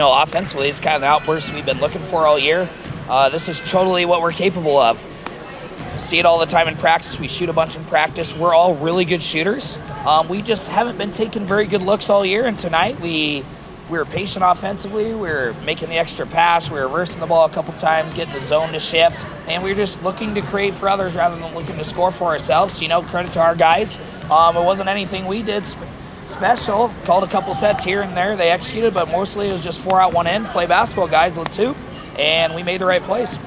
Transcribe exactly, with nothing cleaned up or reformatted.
know, offensively, it's kind of the outburst we've been looking for all year. Uh, this is totally what we're capable of. See it all the time in practice. We shoot a bunch in practice. We're all really good shooters. Um, we just haven't been taking very good looks all year, and tonight we we were patient offensively. We were making the extra pass. We were reversing the ball a couple times, getting the zone to shift, and we were just looking to create for others rather than looking to score for ourselves. You know, credit to our guys. Um, it wasn't anything we did sp- special. Called a couple sets here and there. They executed, but mostly it was just four out, one in. Play basketball, guys. Let's hoop. And we made the right plays.